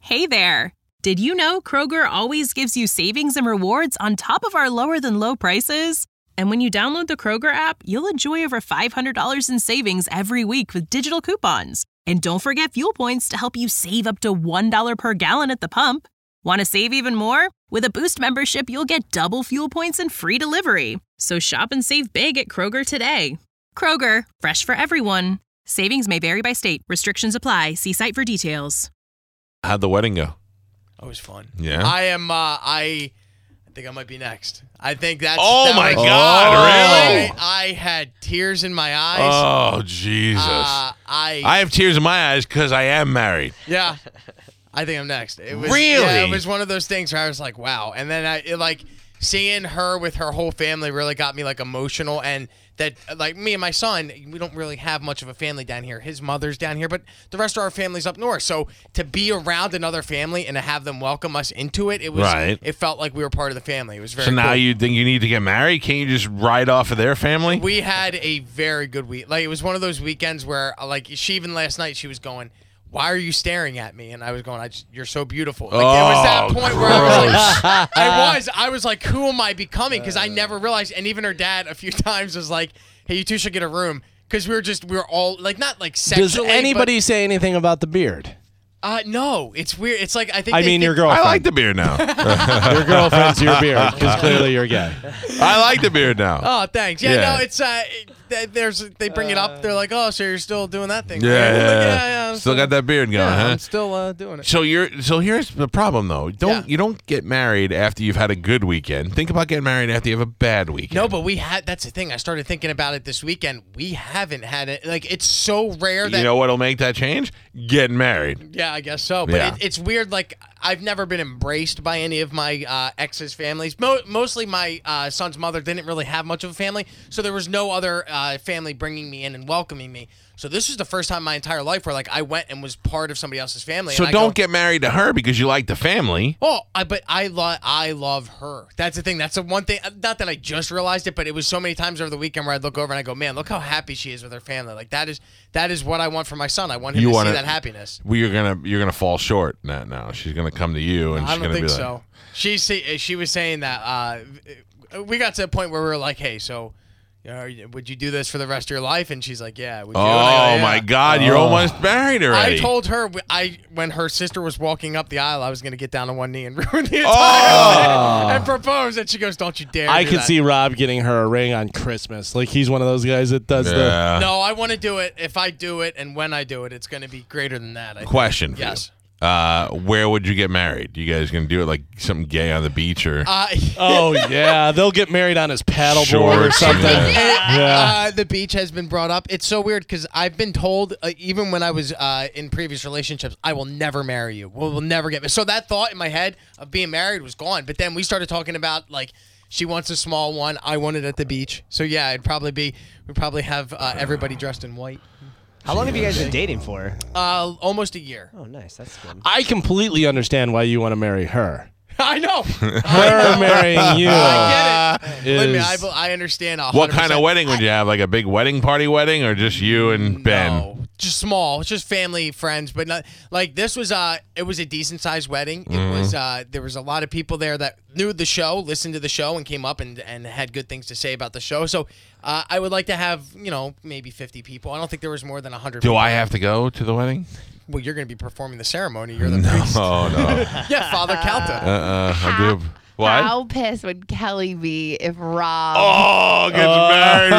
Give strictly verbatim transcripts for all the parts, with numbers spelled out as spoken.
Hey there! Did you know Kroger always gives you savings and rewards on top of our lower-than-low prices? And when you download the Kroger app, you'll enjoy over five hundred dollars in savings every week with digital coupons. And don't forget fuel points to help you save up to one dollar per gallon at the pump. Want to save even more? With a Boost membership, you'll get double fuel points and free delivery. So shop and save big at Kroger today. Kroger, fresh for everyone. Savings may vary by state. Restrictions apply. See site for details. How'd the wedding go? It was fun. Yeah. I am. Uh, I. I think I might be next. I think that's. Oh that my was, God! I, Really? I had tears in my eyes. Oh Jesus! Uh, I. I have tears in my eyes because I am married. Yeah. I think I'm next. It was, Really? Yeah, it was one of those things where I was like, wow. And then I it, like seeing her with her whole family really got me like emotional. And that like me and my son, we don't really have much of a family down here. His mother's down here, but the rest of our family's up north. So to be around another family and to have them welcome us into it, it was Right. it felt like we were part of the family. It was very So now cool. you think you need to get married? Can't you just ride off of their family? We had a very good week. Like it was one of those weekends where like she even last night she was going, why are you staring at me? And I was going, I just, you're so beautiful. Like, oh, there was that point where I was gross. like, I was, I was like, who am I becoming? Because I never realized. And even her dad a few times was like, hey, you two should get a room. Because we were just, we were all, like, not like sexually. Does anybody say anything about the beard? But, uh, no, it's weird. It's like, I think I they mean, think, your girlfriend. I like the beard now. Your girlfriend's your beard, because clearly you're gay. I like the beard now. Oh, thanks. Yeah, Yeah. no, it's, uh, it, there's, they bring it up. They're like, oh, so you're still doing that thing. Yeah, right? I'm yeah, like, yeah. yeah, yeah, I'm Still got that beard going, yeah, huh? I'm still uh, doing it. So you're so here's the problem though. Don't Yeah. you don't get married after you've had a good weekend. Think about getting married after you have a bad weekend. No, but we had. That's the thing. I started thinking about it this weekend. We haven't had it. Like it's so rare that. you know what'll make that change? Getting married. Yeah, I guess so. But Yeah. it, it's weird. Like I've never been embraced by any of my uh, ex's families. Mo- mostly my uh, son's mother didn't really have much of a family, so there was no other uh, family bringing me in and welcoming me. So this was the first time in my entire life where like I went and was part of somebody else's family. So and I don't go, get married to her because you like the family. Oh, I, but I love I love her. That's the thing. That's the one thing. Not that I just realized it, but it was so many times over the weekend where I'd look over and I go, man, look how happy she is with her family. Like that is that is what I want for my son. I want him You to wanna- see that happiness. Well, you're gonna you're gonna fall short now. Now she's gonna come to you and I she's don't gonna think be like, so. She say, she was saying that uh, we got to a point where we were like, hey, so. You know, would you do this for the rest of your life? And she's like, yeah. Would you? Oh And I go, yeah. my God, you're Oh. almost married already. I told her I when her sister was walking up the aisle, I was going to get down on one knee and ruin the entire Oh. thing and propose. And she goes, "Don't you dare!" I do could that. see Rob getting her a ring on Christmas. Like he's one of those guys that does the. yeah. No, I want to do it. If I do it and when I do it, it's going to be greater than that. I think. Question for Yes. you. Uh, where would you get married? You guys gonna do it like something gay on the beach or? Uh, Oh yeah, they'll get married on his paddleboard or Shorts, something. yeah. Yeah. Uh, the beach has been brought up. It's so weird because I've been told, uh, even when I was uh, in previous relationships, I will never marry you. We'll, we'll never get married. So that thought in my head of being married was gone. But then we started talking about like she wants a small one. I want it at the beach. So yeah, it'd probably be we'd probably have uh, everybody dressed in white. How long have you guys been dating for? Uh, almost a year. Oh, nice. That's good. I completely understand why you want to marry her. I know. Her marrying you. I get it. Believe me, I, is- I understand. one What hundred percent. kind of wedding would you have? Like a big wedding party wedding, or just you and Ben? No, just small. It's just family, friends, but not like this was. Uh, it was a decent sized wedding. It Mm-hmm. was. Uh, there was a lot of people there that knew the show, listened to the show, and came up and, and had good things to say about the show. So uh, I would like to have you know maybe fifty people. I don't think there was more than a hundred. Do people. I have to go to the wedding? Well, you're going to be performing the ceremony. You're the No, priest. no. Yeah, Father Calta. Uh, uh, I do. What? How pissed would Kelly be if Rob Oh, gets married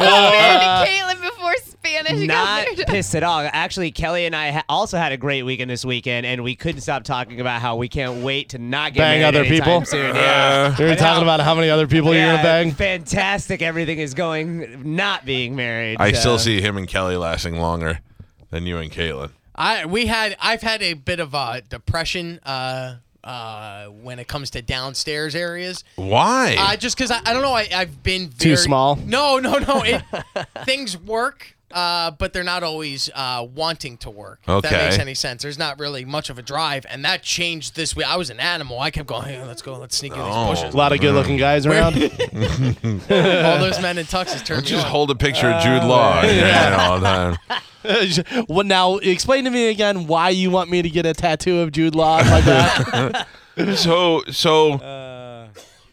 married before. Caitlin before Spanish Not got married? pissed at all. Actually, Kelly and I ha- also had a great weekend this weekend, and we couldn't stop talking about how we can't wait to not get Bang married other anytime people? soon. Yeah. You're And talking how- about how many other people you're yeah, gonna bang. Fantastic. Everything is going not being married. I so. still see him and Kelly lasting longer than you and Caitlin. I we had I've had a bit of a depression uh, uh, when it comes to downstairs areas. Why? Uh, just because I, I don't know I, I've been very, Too small? No, no, no. It, things work uh, but they're not always uh, wanting to work. If Okay. that makes any sense. There's not really much of a drive, and that changed this week. I was an animal. I kept going, hey, let's go, let's sneak in these Oh. bushes. A lot of good-looking guys around. All those men in tuxes turned me Just on. hold a picture of Jude Law in your hand all the time. Well, now explain to me again why you want me to get a tattoo of Jude Law like that. So, so,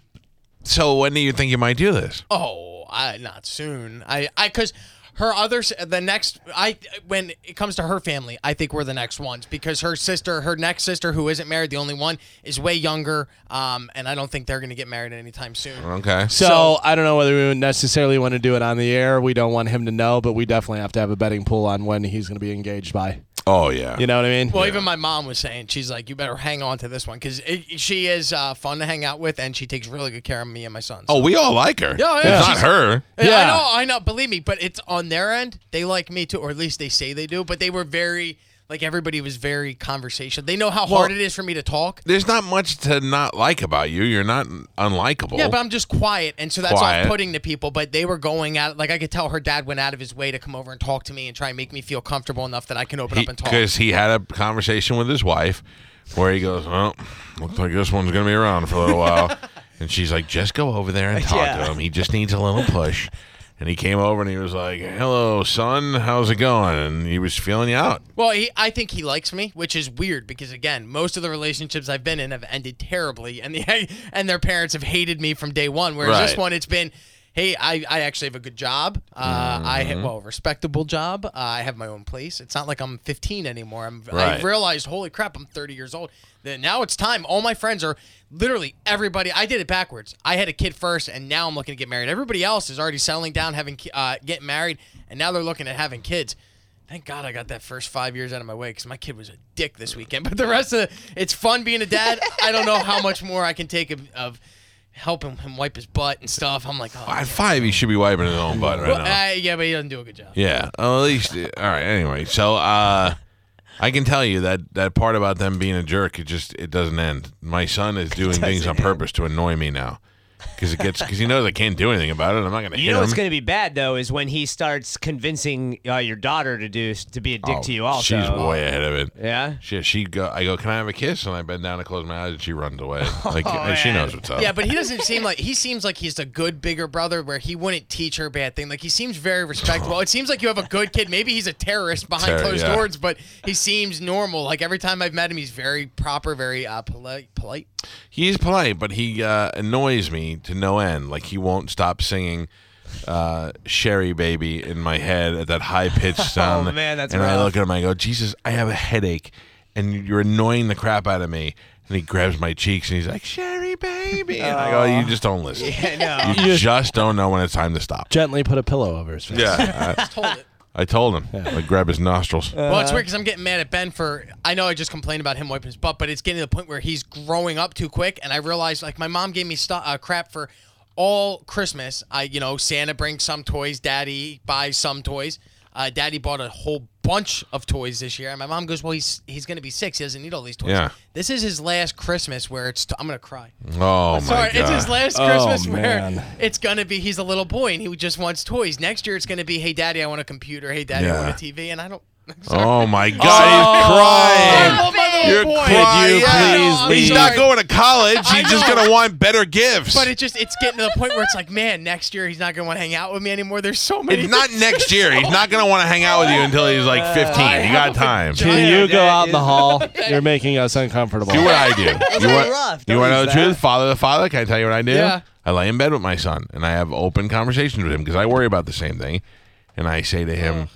so when do you think you might do this? Oh, I, not soon. I, I, because her others, the next, I, when it comes to her family, I think we're the next ones because her sister, her next sister, who isn't married, the only one, is way younger, um, and I don't think they're going to get married anytime soon. Okay. So, So- I don't know whether we would necessarily want to do it on the air. We don't want him to know, but we definitely have to have a betting pool on when he's going to be engaged by. Oh yeah. You know what I mean? Well, even my mom was saying, she's like, you better hang on to this one because she is uh, fun to hang out with, and she takes really good care of me and my sons. Oh, we all like her. Yeah, yeah, It's not she's- her. Yeah, Yeah. I know, I know. Believe me, but it's on their end. They like me too, or at least they say they do. But they were very, like everybody was very conversational. They know how hard it is for me to talk. There's not much to not like about you. You're not unlikable. Yeah, but I'm just quiet, and so that's Quiet. off-putting to people. But they were going out, like I could tell her dad went out of his way to come over and talk to me and try and make me feel comfortable enough that I can open up and talk. Because he had a conversation with his wife where he goes, well, looks like this one's going to be around for a little while. And she's like, just go over there and talk Yeah. to him. He just needs a little push. And he came over and he was like, hello, son. How's it going? And he was feeling you out. Well, he, I think he likes me, which is weird because again, most of the relationships I've been in have ended terribly, and the and their parents have hated me from day one. Whereas this Right. one, it's been, hey, I, I actually have a good job. Uh, I have well, a respectable job. Uh, I have my own place. It's not like I'm fifteen anymore. I'm, Right. I realized, holy crap, I'm thirty years old. Then now it's time. All my friends are literally everybody. I did it backwards. I had a kid first, and now I'm looking to get married. Everybody else is already settling down, having ki- uh, getting married, and now they're looking at having kids. Thank God I got that first five years out of my way because my kid was a dick this weekend. But the rest of it, it's fun being a dad. I don't know how much more I can take of, of helping him wipe his butt and stuff. I'm like, oh, At five, he should be wiping his own butt right well, now. uh, yeah, but he doesn't do a good job. Yeah. Well, at least, all right. Anyway, so uh, I can tell you that that part about them being a jerk, it just it doesn't end. My son is doing things on purpose to annoy me now. Because it gets because he knows I can't do anything about it. I'm not going to hit You know him. what's going to be bad though is when he starts convincing uh, your daughter to do to be a dick Oh, to you. Also, she's way ahead of it. Yeah. She, she go. I go. Can I have a kiss? And I bend down and close my eyes, and she runs away. Like Oh, she man. knows what's up. Yeah, but he doesn't seem like he seems like he's a good bigger brother where he wouldn't teach her bad thing. Like he seems very respectable. It seems like you have a good kid. Maybe he's a terrorist behind Terror, closed yeah. doors, but he seems normal. Like every time I've met him, he's very proper, very uh, polite. Polite. He's polite, but he uh, annoys me to no end. Like he won't stop singing uh, "Sherry Baby" in my head at that high pitched sound. Oh, man, that's and I rough. look at him, I go, "Jesus, I have a headache, and you're annoying the crap out of me." And he grabs my cheeks and he's like, "Sherry Baby," and I go, "You just don't listen. Yeah, no. You just don't know when it's time to stop." Gently put a pillow over his face. Yeah, Just hold it. I, I told him. Like grab his nostrils. Well, it's weird because I'm getting mad at Ben for. I know I just complained about him wiping his butt, but it's getting to the point where he's growing up too quick, and I realized like my mom gave me stu- uh, crap for all Christmas. I, you know, Santa brings some toys, Daddy buys some toys. Uh, Daddy bought a whole bunch of toys this year, and my mom goes, "Well, he's he's gonna be six. He doesn't need all these toys." Yeah. This is his last Christmas where it's. T- I'm gonna cry. Oh my Sorry, god. it's his last Oh, Christmas man. where it's gonna be. He's a little boy and he just wants toys. Next year it's gonna be, "Hey, Daddy, I want a computer. Hey, Daddy, I Yeah. want a T V," and I don't. Sorry. Oh my god, he's crying. Oh, my little You're boy. crying. you Yeah. please I'm He's leave? not sorry. going to college. I He's just know. going to want better gifts. But it just it's getting to the point where it's like, man, next year he's not gonna want to hang out with me anymore. There's so many. It's not next year. He's not going to want to hang out with you until he's like fifteen. You got time. Do Can Yeah, you go that out in the is- hall? You're making us uncomfortable. what I do. Those You are want, rough. you Don't want to know use the that. truth? Father to father, can I tell you what I do? Yeah. I lay in bed with my son, and I have open conversations with him because I worry about the same thing. And I say to him,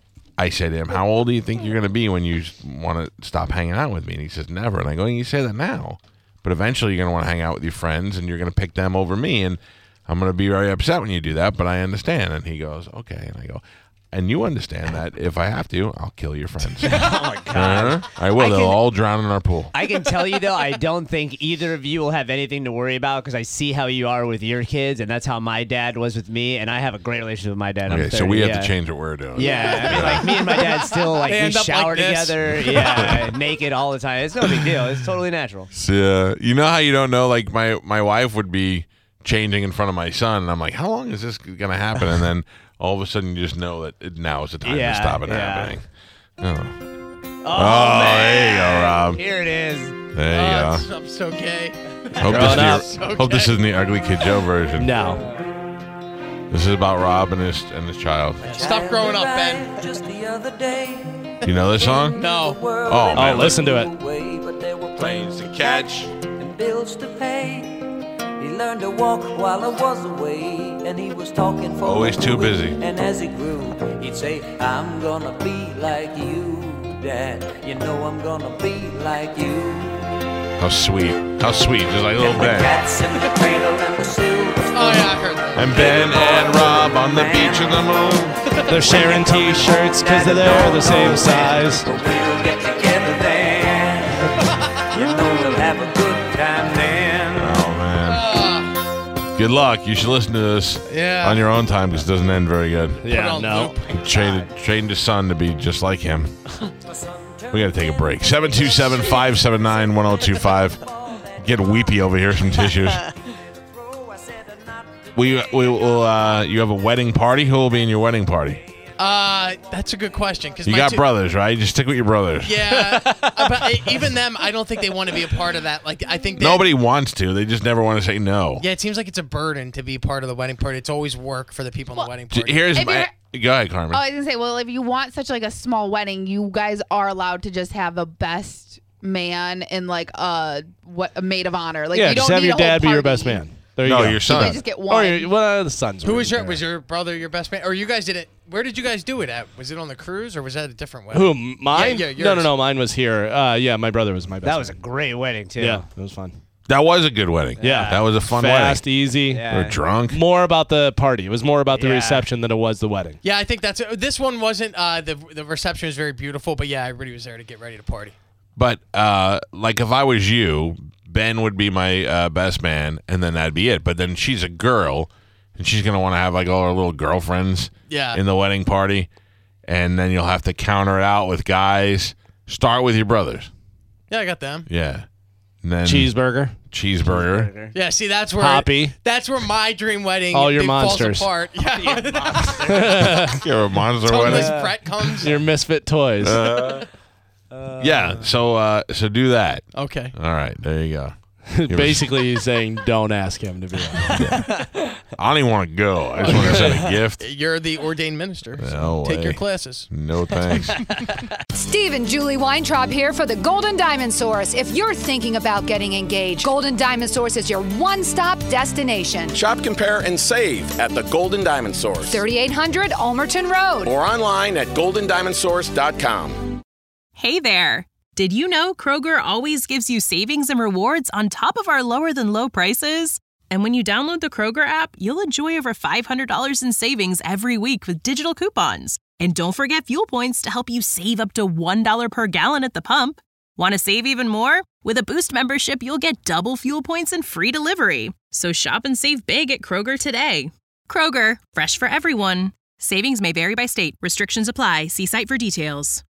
I say to him, "How old do you think you're going to be when you want to stop hanging out with me?" And he says, "Never." And I go, "You say that now, but eventually you're going to want to hang out with your friends, and you're going to pick them over me, and I'm going to be very upset when you do that, but I understand." And he goes, "Okay." And I go, "And you understand that if I have to, I'll kill your friends." Oh my god. Uh-huh. I will. I They'll can- all drown in our pool. I can tell you though, I don't think either of you will have anything to worry about because I see how you are with your kids, and that's how my dad was with me, and I have a great relationship with my dad. I'm Okay, so thirty, we have yeah. to change what we're doing. Yeah, I mean, like me and my dad still like They we end up shower like this. together, yeah, naked all the time. It's no big deal. It's totally natural. So, uh, you know how you don't know? Like my my wife would be changing in front of my son, and I'm like, "How long is this gonna happen?" And then all of a sudden you just know that it, now is the time Yeah, to stop it yeah. happening. Oh. Oh, Oh, man. there you go, Rob. Here it is. There you Oh, go. I'm so gay. Hope, this, Grown up. is the, hope this isn't the Ugly Kid Joe version. No. This is about Rob and his and his child. Stop growing up, Ben. Just the other day, You know this song? No. Oh, Oh, man. listen to it. away, but there were Planes to catch. and bills to pay. He learned to walk while I was away, and he was talking for Always too a week. busy. And as he grew, he'd say, "I'm gonna be like you, Dad. You know I'm gonna be like you." How sweet. How sweet. Just like a little And the Ben. cats in the cradle and the silver spoon. Oh, yeah, I heard that. And Ben and Rob on the beach in the moon. They're sharing T-shirts because they're the same size. But we'll get together then. You know we'll have a good time then. Oh, man. Good luck. You should listen to this Yeah. on your own time because it doesn't end very good. Put it Yeah, on no. loop. Trained, trained his son to be just like him. We got to take a break. seven two seven, five seven nine, one oh two five. Get weepy over here, some tissues. We, we will, uh, you have a wedding party? Who will be in your wedding party? Uh, that's a good question. Cause You my got two- brothers, right? Just stick with your brothers. Yeah, uh, but even them, I don't think they want to be a part of that. Like, I think they, Nobody wants to. They just never want to say no. Yeah, it seems like it's a burden to be part of the wedding party. It's always work for the people in the wedding J- party. Here's If my. Go ahead, Carmen. Oh, I was gonna say, well, if you want such like a small wedding, you guys are allowed to just have a best man and like a what a maid of honor. Like Yeah, you don't just have need your a whole dad be your party. best man. There you no, go. your You son. guys just get Or one. your, well, the son's. Who was your there. was your brother your best man, or you guys did it? Where did you guys do it at? Was it on the cruise, or was that a different wedding? Who, mine? Yeah, yeah, no, no, yours. no. Mine was here. Uh, yeah, my brother was my best That was a man. great wedding, too. Yeah, it was fun. That was a good wedding. Yeah. That was a fun Fast, wedding. easy. Yeah. We're drunk. More about the party. It was more about the Yeah. reception than it was the wedding. Yeah, I think that's this one wasn't. Uh, the the reception was very beautiful, but yeah, everybody was there to get ready to party. But uh, like if I was you, Ben would be my uh, best man, and then that'd be it. But then she's a girl, and she's gonna want to have like all her little girlfriends Yeah. in the wedding party, and then you'll have to counter it out with guys. Start with your brothers. Yeah, I got them. Yeah. And then Cheeseburger. cheeseburger. Yeah, see, that's where Hoppy. That's where my dream wedding All your it falls monsters. apart. Yeah, You're a monster Toneless wedding. Brett comes. Your misfit toys. Uh, yeah. So uh, so do that. Okay. All right. There you go. Basically, he's saying don't ask him to be on. I don't even want to go. I just want to send a gift. You're the ordained minister. So No take way. your classes. No thanks. Steve and Julie Weintraub here for the Golden Diamond Source. If you're thinking about getting engaged, Golden Diamond Source is your one-stop destination. Shop, compare, and save at the Golden Diamond Source. thirty-eight hundred Almerton Road. Or online at golden diamond source dot com. Hey there! Did you know Kroger always gives you savings and rewards on top of our lower than low prices? And when you download the Kroger app, you'll enjoy over five hundred dollars in savings every week with digital coupons. And don't forget fuel points to help you save up to one dollar per gallon at the pump. Want to save even more? With a Boost membership, you'll get double fuel points and free delivery. So shop and save big at Kroger today. Kroger, fresh for everyone. Savings may vary by state. Restrictions apply. See site for details.